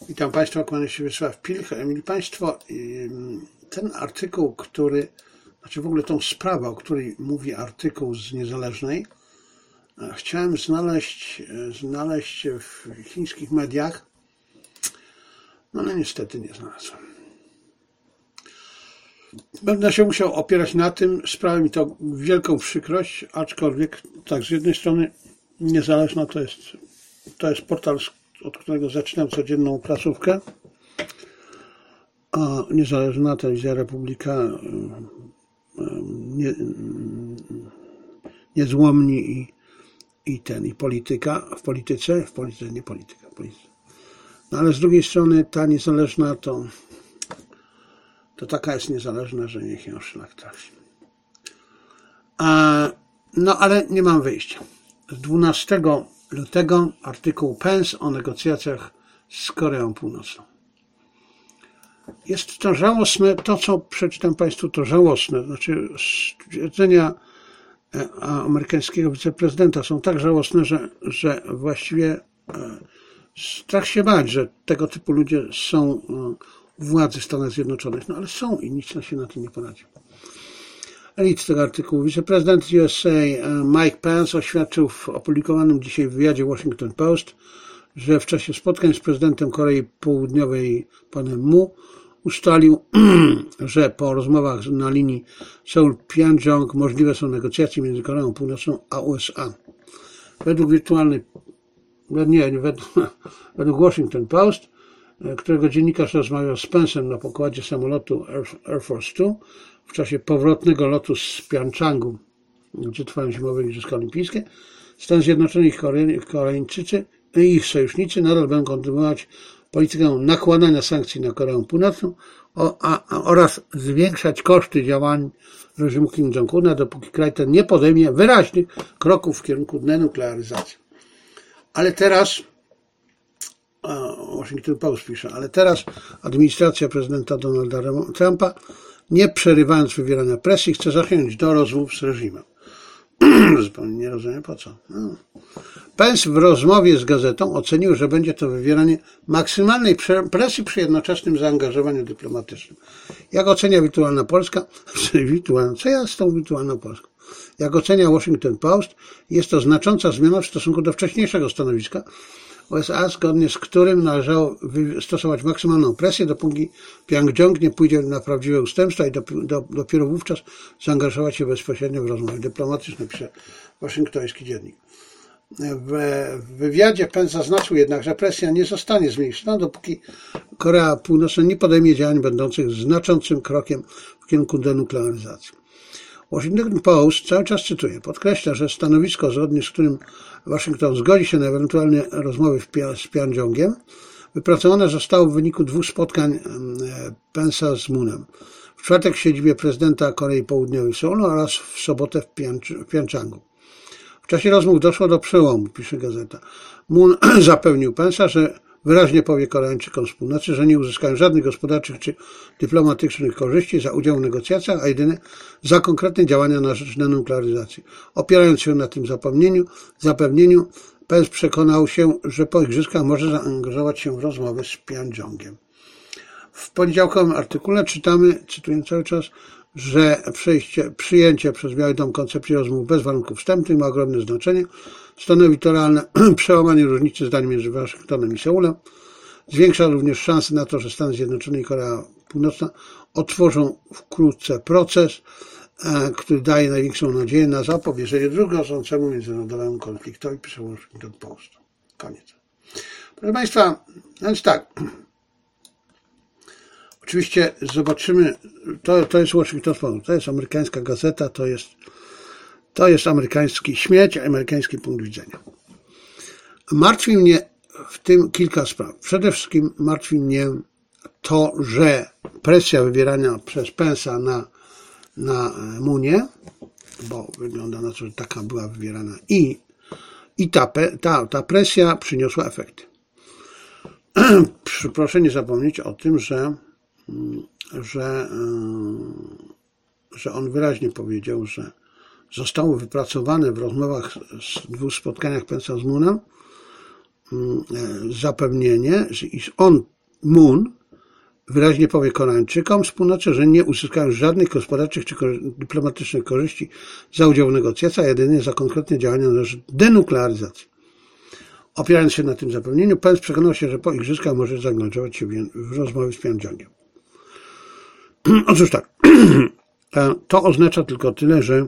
Witam Państwa, kłania się Wiesław Pilch. Mili Państwo, ten artykuł, w ogóle tą sprawę, o której mówi artykuł z Niezależnej, chciałem znaleźć w chińskich mediach, no ale niestety nie znalazłem. Będę się musiał opierać na tym, sprawia mi to wielką przykrość, aczkolwiek tak, z jednej strony Niezależna to jest portal, od którego zaczynam codzienną prasówkę, a Niezależna Telewizja Republika, niezłomni i polityka, w polityce nie polityka, no ale z drugiej strony ta Niezależna to taka jest niezależna, że niech ją szlak trafi. No ale nie mam wyjścia. Z 12 lutego artykuł Pence o negocjacjach z Koreą Północną. Jest to żałosne, to co przeczytam Państwu, to żałosne. Znaczy stwierdzenia amerykańskiego wiceprezydenta są tak żałosne, że właściwie strach się bać, że tego typu ludzie są władzy Stanów Zjednoczonych. No ale są i nic się na tym nie poradzi. Elit tego artykułu. Wiceprezydent USA Mike Pence oświadczył w opublikowanym dzisiaj wywiadzie Washington Post, że w czasie spotkań z prezydentem Korei Południowej panem Mu ustalił, że po rozmowach na linii Seoul-Pjöngjang możliwe są negocjacje między Koreą Północną a USA. Według Washington Post, którego dziennikarz rozmawiał z Pence'em na pokładzie samolotu Air Force Two w czasie powrotnego lotu z Pjongczangu, gdzie trwają zimowe Igrzyska Olimpijskie, Stany Zjednoczone i Koreańczycy i ich sojusznicy nadal będą kontynuować politykę nakładania sankcji na Koreę Północną oraz zwiększać koszty działań reżimu Kim Jong-una, dopóki kraj ten nie podejmie wyraźnych kroków w kierunku denuklearyzacji. Ale teraz Washington Post pisze, ale teraz administracja prezydenta Donalda Trumpa, nie przerywając wywierania presji, chce zachęcić do rozmów z reżimem. Zupełnie nie rozumiem po co. No. Pence w rozmowie z gazetą ocenił, że będzie to wywieranie maksymalnej presji przy jednoczesnym zaangażowaniu dyplomatycznym. Jak ocenia wirtualna Polska? Co ja z tą wirtualną Polską? Jak ocenia Washington Post, jest to znacząca zmiana w stosunku do wcześniejszego stanowiska USA, zgodnie z którym należało stosować maksymalną presję, dopóki Pjongczang nie pójdzie na prawdziwe ustępstwa i dopiero wówczas zaangażować się bezpośrednio w rozmowy dyplomatyczne, pisze waszyngtoński dziennik. W wywiadzie Pence zaznaczył jednak, że presja nie zostanie zmniejszona, dopóki Korea Północna nie podejmie działań będących znaczącym krokiem w kierunku denuklearyzacji. Washington Post cały czas cytuję, podkreśla, że stanowisko, zgodnie z którym Waszyngton zgodzi się na ewentualne rozmowy z Pjongjangiem, wypracowane zostało w wyniku 2 spotkań Pence'a z Moonem. W czwartek w siedzibie prezydenta Korei Południowej w Seulu oraz w sobotę w Pjongczangu. W czasie rozmów doszło do przełomu, pisze gazeta. Moon zapewnił Pence'a, że wyraźnie powie Koreańczykom z północy, że nie uzyskają żadnych gospodarczych czy dyplomatycznych korzyści za udział w negocjacjach, a jedynie za konkretne działania na rzecz denuklearyzacji. Opierając się na tym zapewnieniu, Pence przekonał się, że po igrzyskach może zaangażować się w rozmowy z Pjongjangiem. W poniedziałkowym artykule czytamy, cytuję cały czas, że przyjęcie przez Biały Dom koncepcji rozmów bez warunków wstępnych ma ogromne znaczenie. Stanowi to realne przełamanie różnicy zdań między Waszyngtonem i Seulem. Zwiększa również szanse na to, że Stany Zjednoczone i Korea Północna otworzą wkrótce proces, który daje największą nadzieję na zapobieżenie druzgocącemu międzynarodowemu konfliktowi, pisze Washington Post. Koniec. Proszę Państwa, więc tak. Oczywiście zobaczymy, to jest Washington Post, to jest amerykańska gazeta, to jest amerykański śmieć, amerykański punkt widzenia. Martwi mnie w tym kilka spraw. Przede wszystkim martwi mnie to, że presja wywierania przez Pence'a na Moonie, bo wygląda na to, że taka była wywierana i ta presja przyniosła efekty. Proszę nie zapomnieć o tym, że on wyraźnie powiedział, że zostało wypracowane w rozmowach z 2 spotkaniach Pence'a z Moonem zapewnienie, iż on Moon wyraźnie powie Koreańczykom z północy, że nie uzyskają żadnych gospodarczych czy dyplomatycznych korzyści za udział w negocjacjach, a jedynie za konkretne działania na rzecz denuklearyzacji. Opierając się na tym zapewnieniu, Pence przekonał się, że po igrzyskach może zaangażować się w rozmowy z Pjongjangiem. Otóż tak, to oznacza tylko tyle, że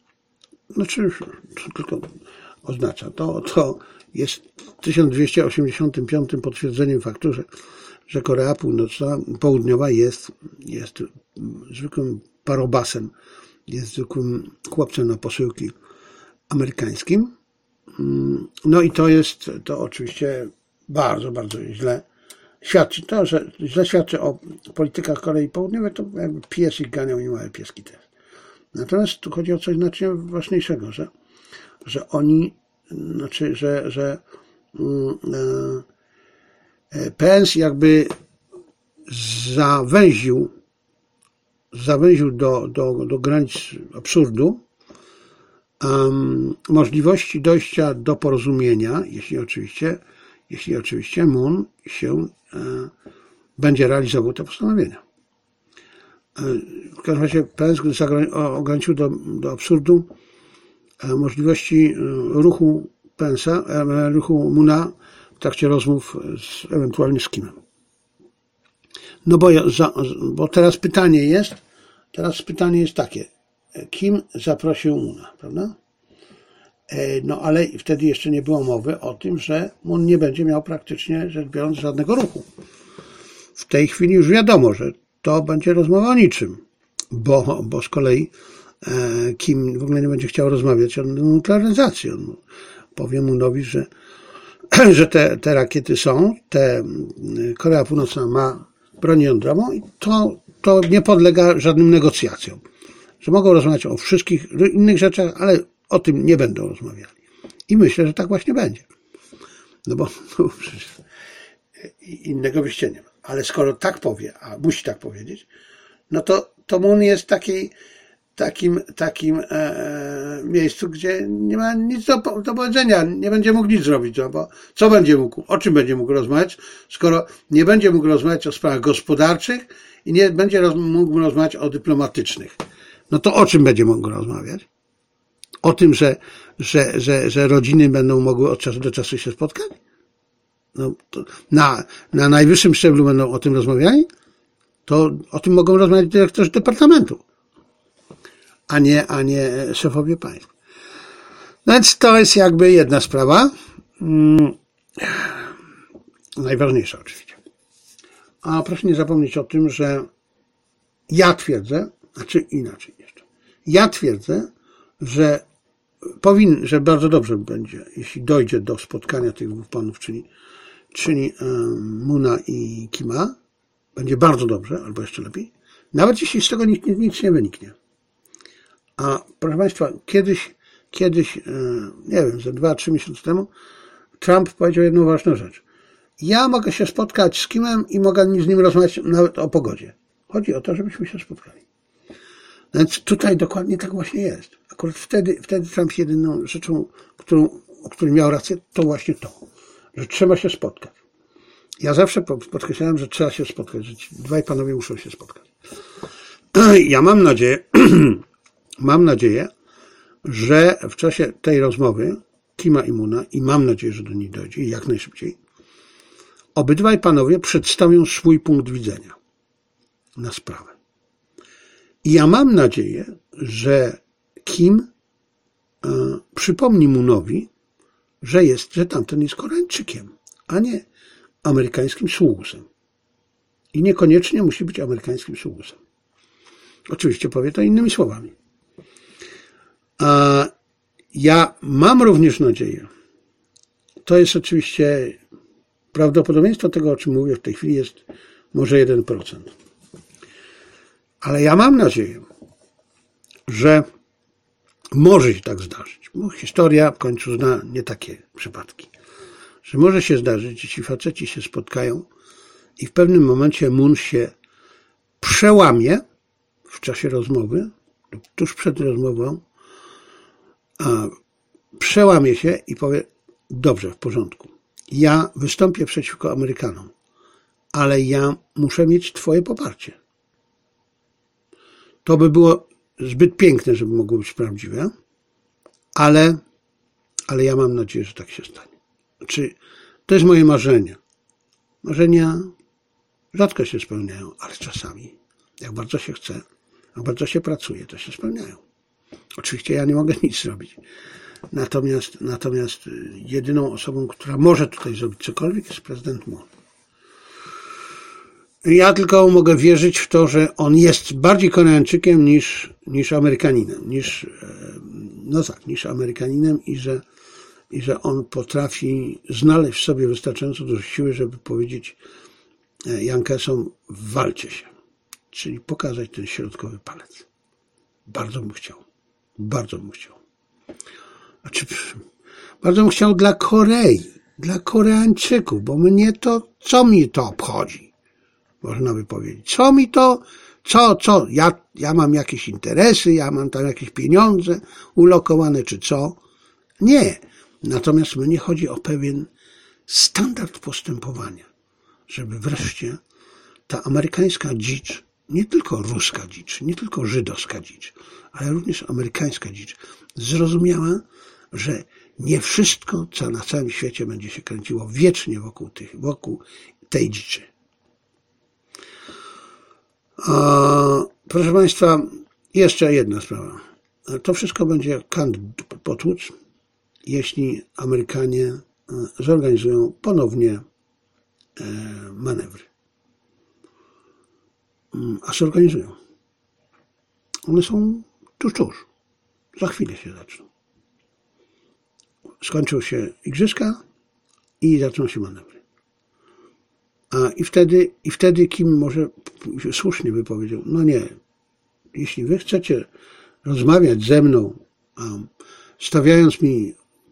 to jest 1285 potwierdzeniem faktu, że Korea Południowa jest zwykłym parobasem, jest zwykłym chłopcem na posyłki amerykańskim. No i to oczywiście bardzo, bardzo źle świadczy. To, że źle świadczy o politykach Korei Południowej, to jakby pies ich ganiał i małe pieski też. Natomiast tu chodzi o coś znacznie ważniejszego, że oni, że Pence jakby zawęził do granic absurdu możliwości dojścia do porozumienia, jeśli oczywiście Moon się będzie realizował te postanowienia. W każdym razie Pence ograniczył do absurdu możliwości ruchu Moona w trakcie rozmów ewentualnie z Kimem. No bo teraz pytanie jest takie. Kim zaprosił Moona, prawda? No ale wtedy jeszcze nie było mowy o tym, że Moon nie będzie miał praktycznie rzecz biorąc żadnego ruchu. W tej chwili już wiadomo, że to będzie rozmowa o niczym, bo z kolei Kim w ogóle nie będzie chciał rozmawiać o nuklearyzacji. On powie Moonowi, że te rakiety są, Korea Północna ma broń jądrową i to nie podlega żadnym negocjacjom. Że mogą rozmawiać o wszystkich innych rzeczach, ale o tym nie będą rozmawiali. I myślę, że tak właśnie będzie. No bo przecież innego wyjścia nie ma. Ale skoro tak powie, a musi tak powiedzieć, no to Moon jest takim miejscu, gdzie nie ma nic do powiedzenia, nie będzie mógł nic zrobić, bo co będzie mógł, o czym będzie mógł rozmawiać, skoro nie będzie mógł rozmawiać o sprawach gospodarczych i nie będzie mógł rozmawiać o dyplomatycznych. No to o czym będzie mógł rozmawiać? O tym, że rodziny będą mogły od czasu do czasu się spotkać? No, na najwyższym szczeblu będą o tym rozmawiali? To o tym mogą rozmawiać dyrektorzy departamentu, a nie szefowie państw. No więc to jest jakby jedna sprawa. Najważniejsza oczywiście. A proszę nie zapomnieć o tym, że ja twierdzę, inaczej jeszcze. Ja twierdzę, że bardzo dobrze będzie, jeśli dojdzie do spotkania tych dwóch panów, czyli Moona i Kima. Będzie bardzo dobrze, albo jeszcze lepiej. Nawet jeśli z tego nic nie wyniknie. A proszę Państwa, kiedyś, nie wiem, ze 2-3 miesiące temu Trump powiedział jedną ważną rzecz. Ja mogę się spotkać z Kimem i mogę z nim rozmawiać nawet o pogodzie. Chodzi o to, żebyśmy się spotkali. Więc tutaj dokładnie tak właśnie jest. Akurat wtedy Trump jedyną rzeczą, o której miał rację, to właśnie to, że trzeba się spotkać. Ja zawsze podkreślałem, że trzeba się spotkać, że ci dwaj panowie muszą się spotkać. Ja mam nadzieję, że w czasie tej rozmowy Kima i Moona, i mam nadzieję, że do niej dojdzie i jak najszybciej, obydwaj panowie przedstawią swój punkt widzenia na sprawę. I ja mam nadzieję, że Kim przypomni Moonowi, że tamten jest Koreańczykiem, a nie amerykańskim sługusem. I niekoniecznie musi być amerykańskim sługusem. Oczywiście powie to innymi słowami. A ja mam również nadzieję, to jest oczywiście prawdopodobieństwo tego, o czym mówię w tej chwili, jest może 1%. Ale ja mam nadzieję, że może się tak zdarzyć, bo historia w końcu zna nie takie przypadki, że może się zdarzyć, że ci faceci się spotkają i w pewnym momencie Moon się przełamie w czasie rozmowy, tuż przed rozmową, przełamie się i powie, dobrze, w porządku, ja wystąpię przeciwko Amerykanom, ale ja muszę mieć twoje poparcie. To by było zbyt piękne, żeby mogło być prawdziwe, ale ja mam nadzieję, że tak się stanie. Znaczy, to jest moje marzenie. Marzenia rzadko się spełniają, ale czasami, jak bardzo się chce, jak bardzo się pracuje, to się spełniają. Oczywiście ja nie mogę nic zrobić. Natomiast jedyną osobą, która może tutaj zrobić cokolwiek, jest prezydent Moon. Ja tylko mogę wierzyć w to, że on jest bardziej Koreańczykiem niż Amerykaninem, niż Amerykaninem i że on potrafi znaleźć w sobie wystarczająco dużo siły, żeby powiedzieć Yankeesom, walcie się. Czyli pokazać ten środkowy palec. Bardzo bym chciał. Bardzo bym chciał. Znaczy, bardzo bym chciał dla Korei, dla Koreańczyków, bo co mnie to obchodzi? Można by powiedzieć. Co mi to, co? Ja mam jakieś interesy, ja mam tam jakieś pieniądze ulokowane, czy co? Nie. Natomiast mnie chodzi o pewien standard postępowania, żeby wreszcie ta amerykańska dzicz, nie tylko ruska dzicz, nie tylko żydowska dzicz, ale również amerykańska dzicz, zrozumiała, że nie wszystko, co na całym świecie będzie się kręciło wiecznie wokół tej dziczy. Proszę Państwa, jeszcze jedna sprawa. To wszystko będzie kant potłuc, jeśli Amerykanie zorganizują ponownie manewry. A zorganizują. One są tuż. Za chwilę się zaczną. Skończą się igrzyska i zaczną się manewry. I wtedy Kim może słusznie by powiedział, no nie, jeśli wy chcecie rozmawiać ze mną, stawiając mi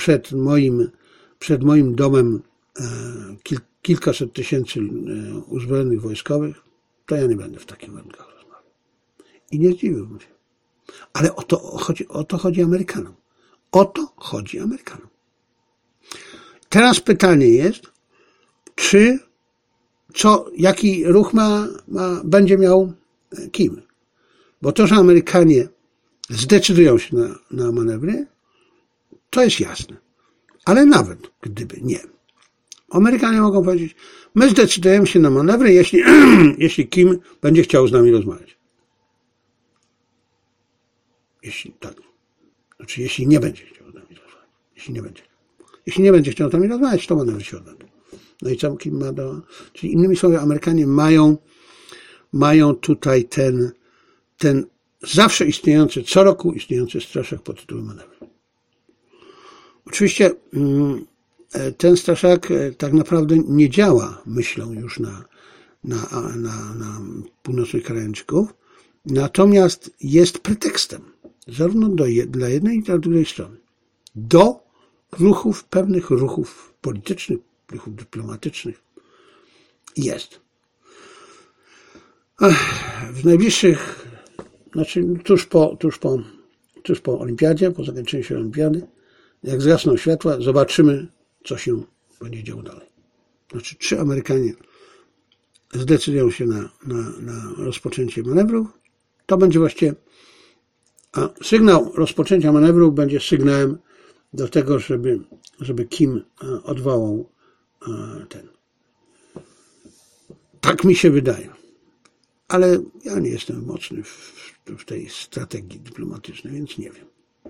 przed moim domem kilkaset tysięcy uzbrojonych wojskowych, to ja nie będę w takich warunkach rozmawiał. I nie zdziwiłbym się. Ale o to chodzi Amerykanom. O to chodzi Amerykanom. Teraz pytanie jest, jaki ruch będzie miał Kim? Bo to, że Amerykanie zdecydują się na manewry, to jest jasne. Ale nawet gdyby nie. Amerykanie mogą powiedzieć, my zdecydujemy się na manewry, jeśli Kim będzie chciał z nami rozmawiać. Jeśli tak. Znaczy, jeśli nie będzie chciał z nami rozmawiać. Jeśli nie będzie chciał z nami rozmawiać, to manewry się odbędą. No i co Kim ma Czyli innymi słowy, Amerykanie mają tutaj ten zawsze istniejący, co roku istniejący straszak pod tytułem manewry. Oczywiście ten straszak tak naprawdę nie działa myślą już na północnych Koreańczyków, natomiast jest pretekstem zarówno dla jednej i dla drugiej strony do pewnych ruchów politycznych, ruchów dyplomatycznych jest. W najbliższych, tuż po olimpiadzie, po zakończeniu się olimpiady, jak zgasną światła, zobaczymy, co się będzie działo dalej. Znaczy, czy Amerykanie zdecydują się na rozpoczęcie manewrów, to będzie właściwie, a sygnał rozpoczęcia manewrów będzie sygnałem do tego, żeby Kim odwołał ten. Tak mi się wydaje. Ale ja nie jestem mocny w tej strategii dyplomatycznej, więc nie wiem.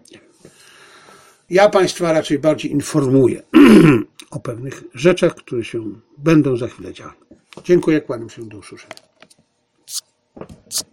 Ja Państwa raczej bardziej informuję o pewnych rzeczach, które się będą za chwilę działy. Dziękuję, kłaniam się do usłyszenia.